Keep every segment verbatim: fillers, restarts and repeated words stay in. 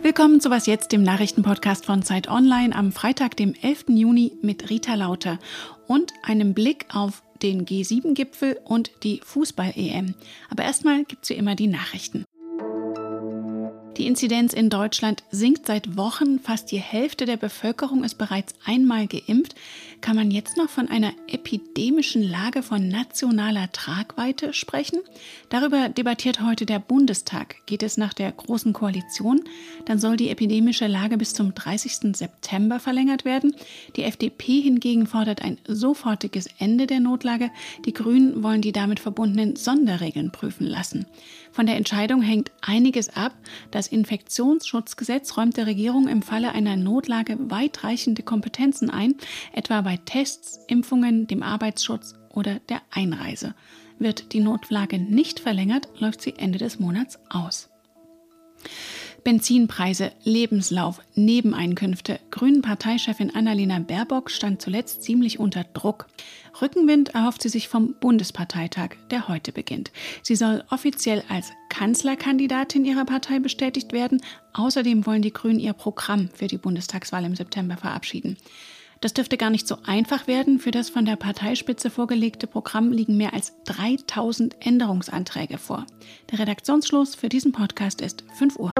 Willkommen zu Was jetzt, dem Nachrichtenpodcast von Zeit Online am Freitag, dem elften Juni mit Rita Lauter und einem Blick auf den G sieben Gipfel und die Fußball-E M. Aber erstmal gibt's wie immer die Nachrichten. Die Inzidenz in Deutschland sinkt seit Wochen. Fast die Hälfte der Bevölkerung ist bereits einmal geimpft. Kann man jetzt noch von einer epidemischen Lage von nationaler Tragweite sprechen? Darüber debattiert heute der Bundestag. Geht es nach der Großen Koalition? Dann soll die epidemische Lage bis zum dreißigsten September verlängert werden. Die F D P hingegen fordert ein sofortiges Ende der Notlage. Die Grünen wollen die damit verbundenen Sonderregeln prüfen lassen. Von der Entscheidung hängt einiges ab. Das Infektionsschutzgesetz räumt der Regierung im Falle einer Notlage weitreichende Kompetenzen ein, etwa bei Tests, Impfungen, dem Arbeitsschutz oder der Einreise. Wird die Notlage nicht verlängert, läuft sie Ende des Monats aus. Benzinpreise, Lebenslauf, Nebeneinkünfte. Grünen-Parteichefin Annalena Baerbock stand zuletzt ziemlich unter Druck. Rückenwind erhofft sie sich vom Bundesparteitag, der heute beginnt. Sie soll offiziell als Kanzlerkandidatin ihrer Partei bestätigt werden. Außerdem wollen die Grünen ihr Programm für die Bundestagswahl im September verabschieden. Das dürfte gar nicht so einfach werden. Für das von der Parteispitze vorgelegte Programm liegen mehr als dreitausend Änderungsanträge vor. Der Redaktionsschluss für diesen Podcast ist fünf Uhr.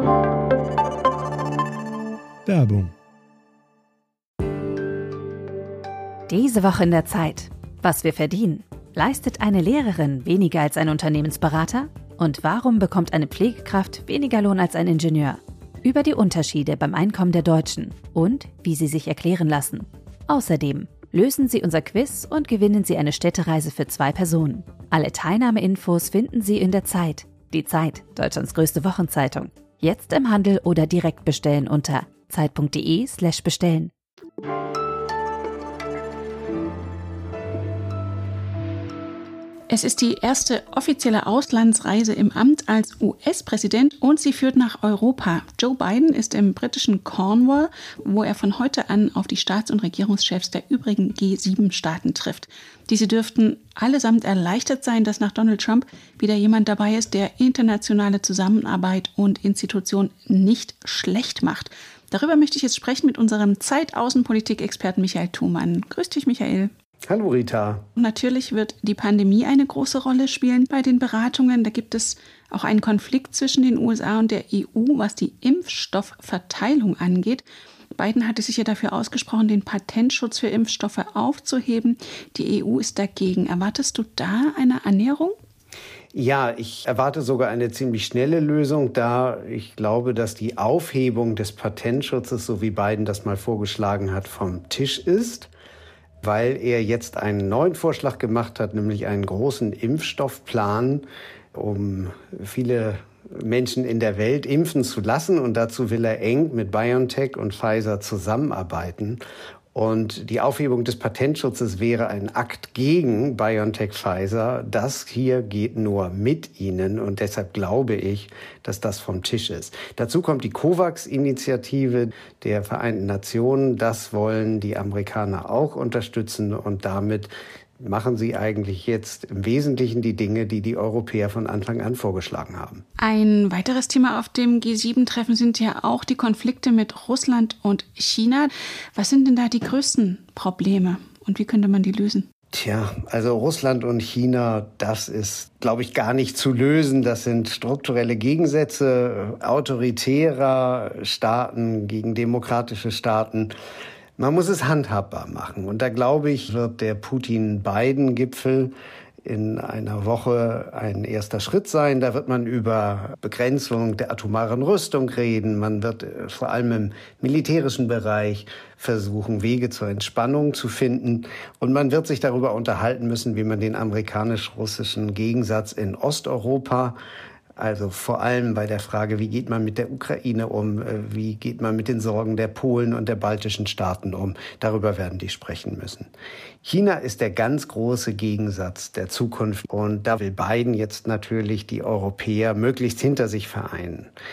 Werbung. Diese Woche in der Zeit. Was wir verdienen. Leistet eine Lehrerin weniger als ein Unternehmensberater? Und warum bekommt eine Pflegekraft weniger Lohn als ein Ingenieur? Über die Unterschiede beim Einkommen der Deutschen und wie sie sich erklären lassen. Außerdem lösen Sie unser Quiz und gewinnen Sie eine Städtereise für zwei Personen. Alle Teilnahmeinfos finden Sie in der Zeit. Die Zeit, Deutschlands größte Wochenzeitung. Jetzt im Handel oder direkt bestellen unter zeit.de slash bestellen. Es ist die erste offizielle Auslandsreise im Amt als U S-Präsident und sie führt nach Europa. Joe Biden ist im britischen Cornwall, wo er von heute an auf die Staats- und Regierungschefs der übrigen G sieben Staaten trifft. Diese dürften allesamt erleichtert sein, dass nach Donald Trump wieder jemand dabei ist, der internationale Zusammenarbeit und Institutionen nicht schlecht macht. Darüber möchte ich jetzt sprechen mit unserem Zeit-Außenpolitik-Experten Michael Thumann. Grüß dich, Michael. Hallo Rita. Natürlich wird die Pandemie eine große Rolle spielen bei den Beratungen. Da gibt es auch einen Konflikt zwischen den U S A und der E U, was die Impfstoffverteilung angeht. Biden hatte sich ja dafür ausgesprochen, den Patentschutz für Impfstoffe aufzuheben. Die E U ist dagegen. Erwartest du da eine Annäherung? Ja, ich erwarte sogar eine ziemlich schnelle Lösung, da ich glaube, dass die Aufhebung des Patentschutzes, so wie Biden das mal vorgeschlagen hat, vom Tisch ist, weil er jetzt einen neuen Vorschlag gemacht hat, nämlich einen großen Impfstoffplan, um viele Menschen in der Welt impfen zu lassen. Und dazu will er eng mit BioNTech und Pfizer zusammenarbeiten. Und die Aufhebung des Patentschutzes wäre ein Akt gegen BioNTech Pfizer. Das hier geht nur mit ihnen und deshalb glaube ich, dass das vom Tisch ist. Dazu kommt die COVAX-Initiative der Vereinten Nationen. Das wollen die Amerikaner auch unterstützen und damit machen sie eigentlich jetzt im Wesentlichen die Dinge, die die Europäer von Anfang an vorgeschlagen haben. Ein weiteres Thema auf dem G sieben Treffen sind ja auch die Konflikte mit Russland und China. Was sind denn da die größten Probleme und wie könnte man die lösen? Tja, also Russland und China, das ist, glaube ich, gar nicht zu lösen. Das sind strukturelle Gegensätze autoritärer Staaten gegen demokratische Staaten. Man muss es handhabbar machen. Und da, glaube ich, wird der Putin-Biden-Gipfel in einer Woche ein erster Schritt sein. Da wird man über Begrenzung der atomaren Rüstung reden. Man wird vor allem im militärischen Bereich versuchen, Wege zur Entspannung zu finden. Und man wird sich darüber unterhalten müssen, wie man den amerikanisch-russischen Gegensatz in Osteuropa, also vor allem bei der Frage, wie geht man mit der Ukraine um, wie geht man mit den Sorgen der Polen und der baltischen Staaten um, darüber werden die sprechen müssen. China ist der ganz große Gegensatz der Zukunft und da will Biden jetzt natürlich die Europäer möglichst hinter sich vereinen.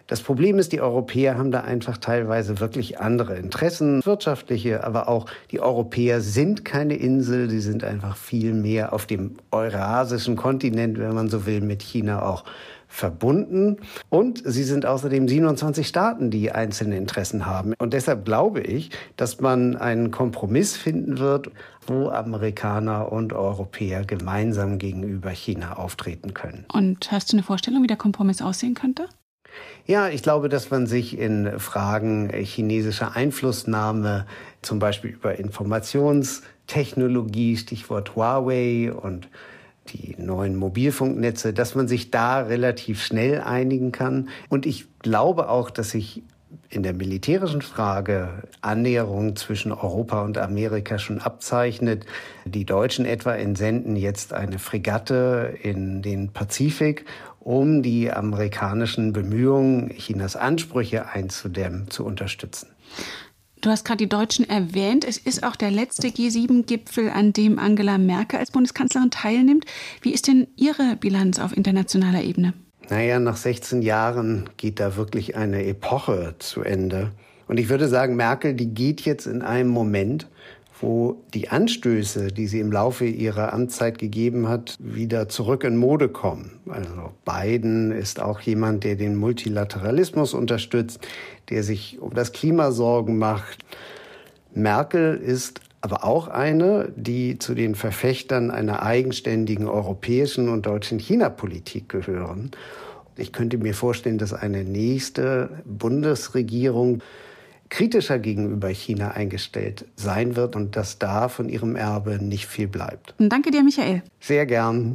Das Problem ist, die Europäer haben da einfach teilweise wirklich andere Interessen, wirtschaftliche, aber auch die Europäer sind keine Insel, sie sind einfach viel mehr auf dem eurasischen Kontinent, wenn man so will, mit China auch verbunden. Und sie sind außerdem siebenundzwanzig Staaten, die einzelne Interessen haben. Und deshalb glaube ich, dass man einen Kompromiss finden wird, wo Amerikaner und Europäer gemeinsam gegenüber China auftreten können. Und hast du eine Vorstellung, wie der Kompromiss aussehen könnte? Ja, ich glaube, dass man sich in Fragen chinesischer Einflussnahme, zum Beispiel über Informationstechnologie, Stichwort Huawei und die neuen Mobilfunknetze, dass man sich da relativ schnell einigen kann. Und ich glaube auch, dass sich in der militärischen Frage Annäherung zwischen Europa und Amerika schon abzeichnet. Die Deutschen etwa entsenden jetzt eine Fregatte in den Pazifik, um die amerikanischen Bemühungen, Chinas Ansprüche einzudämmen, zu unterstützen. Du hast gerade die Deutschen erwähnt. Es ist auch der letzte G sieben Gipfel, an dem Angela Merkel als Bundeskanzlerin teilnimmt. Wie ist denn Ihre Bilanz auf internationaler Ebene? Naja, nach sechzehn Jahren geht da wirklich eine Epoche zu Ende. Und ich würde sagen, Merkel, die geht jetzt in einem Moment, wo die Anstöße, die sie im Laufe ihrer Amtszeit gegeben hat, wieder zurück in Mode kommen. Also Biden ist auch jemand, der den Multilateralismus unterstützt, der sich um das Klima Sorgen macht. Merkel ist aber auch eine, die zu den Verfechtern einer eigenständigen europäischen und deutschen China-Politik gehören. Ich könnte mir vorstellen, dass eine nächste Bundesregierung kritischer gegenüber China eingestellt sein wird und dass da von ihrem Erbe nicht viel bleibt. Danke dir, Michael. Sehr gern.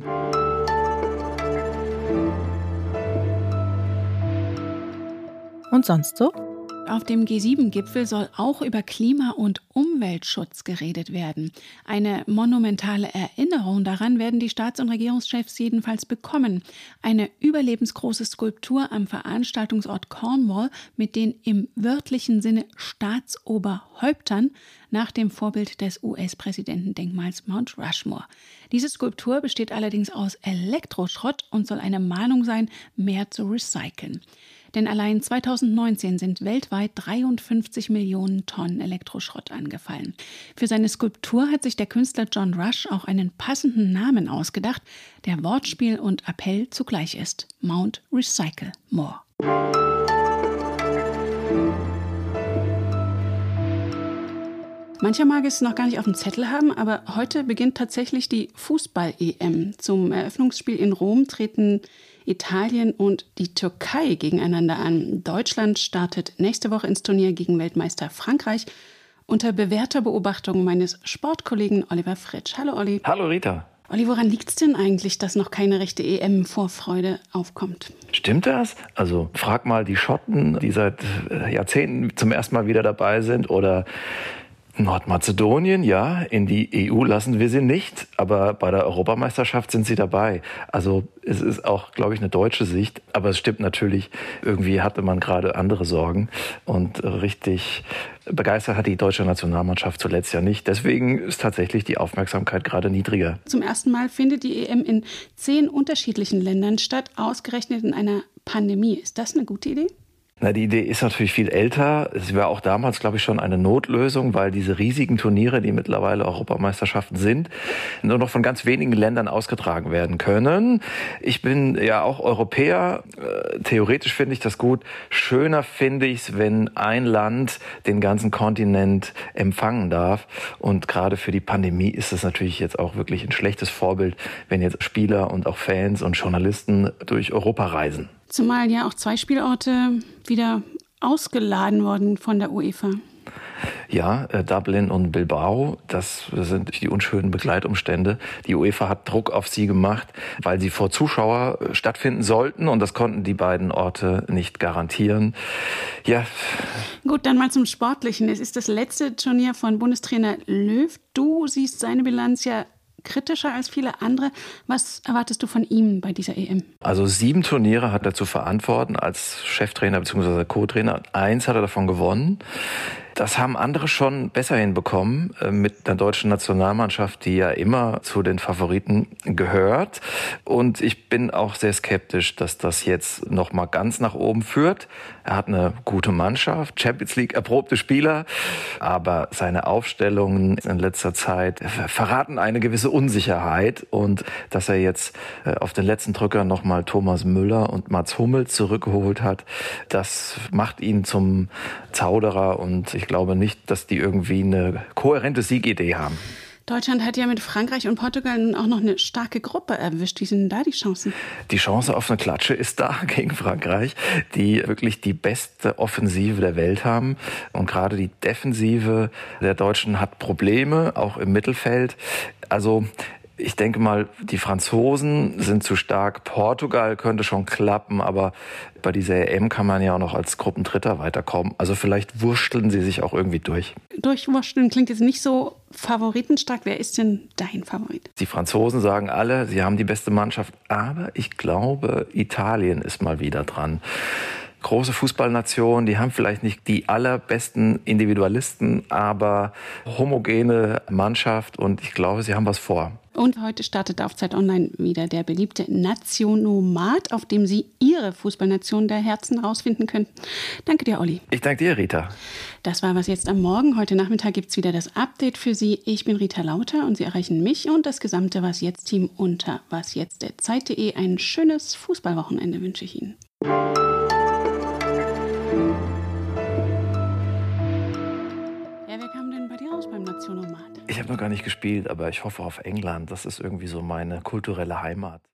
Und sonst so? Auf dem G sieben Gipfel soll auch über Klima- und Umweltschutz geredet werden. Eine monumentale Erinnerung daran werden die Staats- und Regierungschefs jedenfalls bekommen. Eine überlebensgroße Skulptur am Veranstaltungsort Cornwall mit den im wörtlichen Sinne Staatsoberhäuptern nach dem Vorbild des U S-Präsidentendenkmals Mount Rushmore. Diese Skulptur besteht allerdings aus Elektroschrott und soll eine Mahnung sein, mehr zu recyceln. Denn allein zweitausendneunzehn sind weltweit dreiundfünfzig Millionen Tonnen Elektroschrott angefallen. Für seine Skulptur hat sich der Künstler John Rush auch einen passenden Namen ausgedacht, der Wortspiel und Appell zugleich ist: Mount Recycle More. Mancher mag es noch gar nicht auf dem Zettel haben, aber heute beginnt tatsächlich die Fußball-E M. Zum Eröffnungsspiel in Rom treten Italien und die Türkei gegeneinander an. Deutschland startet nächste Woche ins Turnier gegen Weltmeister Frankreich unter bewährter Beobachtung meines Sportkollegen Oliver Fritsch. Hallo Olli. Hallo Rita. Olli, woran liegt es denn eigentlich, dass noch keine rechte E M-Vorfreude aufkommt? Stimmt das? Also frag mal die Schotten, die seit Jahrzehnten zum ersten Mal wieder dabei sind, oder Nordmazedonien, ja, in die E U lassen wir sie nicht, aber bei der Europameisterschaft sind sie dabei. Also es ist auch, glaube ich, eine deutsche Sicht, aber es stimmt natürlich, irgendwie hatte man gerade andere Sorgen und richtig begeistert hat die deutsche Nationalmannschaft zuletzt ja nicht. Deswegen ist tatsächlich die Aufmerksamkeit gerade niedriger. Zum ersten Mal findet die E M in zehn unterschiedlichen Ländern statt, ausgerechnet in einer Pandemie. Ist das eine gute Idee? Na, die Idee ist natürlich viel älter. Es war auch damals, glaube ich, schon eine Notlösung, weil diese riesigen Turniere, die mittlerweile Europameisterschaften sind, nur noch von ganz wenigen Ländern ausgetragen werden können. Ich bin ja auch Europäer. Theoretisch finde ich das gut. Schöner finde ich es, wenn ein Land den ganzen Kontinent empfangen darf. Und gerade für die Pandemie ist es natürlich jetzt auch wirklich ein schlechtes Vorbild, wenn jetzt Spieler und auch Fans und Journalisten durch Europa reisen. Zumal ja auch zwei Spielorte wieder ausgeladen wurden von der UEFA. Ja, äh, Dublin und Bilbao, das sind die unschönen Begleitumstände. Die UEFA hat Druck auf sie gemacht, weil sie vor Zuschauer stattfinden sollten, und das konnten die beiden Orte nicht garantieren. Ja. Gut, dann mal zum Sportlichen. Es ist das letzte Turnier von Bundestrainer Löw. Du siehst seine Bilanz ja kritischer als viele andere. Was erwartest du von ihm bei dieser E M? Also sieben Turniere hat er zu verantworten als Cheftrainer bzw. Co-Trainer. Eins hat er davon gewonnen. Das haben andere schon besser hinbekommen mit der deutschen Nationalmannschaft, die ja immer zu den Favoriten gehört. Und ich bin auch sehr skeptisch, dass das jetzt noch mal ganz nach oben führt. Er hat eine gute Mannschaft, Champions League erprobte Spieler, aber seine Aufstellungen in letzter Zeit verraten eine gewisse Unsicherheit. Und dass er jetzt auf den letzten Drücker noch mal Thomas Müller und Mats Hummels zurückgeholt hat, das macht ihn zum Zauderer. Und ich glaube nicht, dass die irgendwie eine kohärente Siegidee haben. Deutschland hat ja mit Frankreich und Portugal auch noch eine starke Gruppe erwischt. Wie sind denn da die Chancen? Die Chance auf eine Klatsche ist da gegen Frankreich, die wirklich die beste Offensive der Welt haben. Und gerade die Defensive der Deutschen hat Probleme, auch im Mittelfeld. Also ich denke mal, die Franzosen sind zu stark. Portugal könnte schon klappen, aber bei dieser E M kann man ja auch noch als Gruppendritter weiterkommen. Also vielleicht wursteln sie sich auch irgendwie durch. Durchwursteln klingt jetzt nicht so favoritenstark. Wer ist denn dein Favorit? Die Franzosen sagen alle, sie haben die beste Mannschaft, aber ich glaube, Italien ist mal wieder dran. Große Fußballnation, die haben vielleicht nicht die allerbesten Individualisten, aber homogene Mannschaft und ich glaube, sie haben was vor. Und heute startet auf Zeit Online wieder der beliebte Nationomat, auf dem Sie Ihre Fußballnation der Herzen rausfinden können. Danke dir, Olli. Ich danke dir, Rita. Das war Was jetzt am Morgen. Heute Nachmittag gibt es wieder das Update für Sie. Ich bin Rita Lauter und Sie erreichen mich und das gesamte Was jetzt Team unter wasjetzt punkt zeit punkt de. Ein schönes Fußballwochenende wünsche ich Ihnen. Ja, wer kam denn bei dir raus beim Nationomat? Ich habe noch gar nicht gespielt, aber ich hoffe auf England. Das ist irgendwie so meine kulturelle Heimat.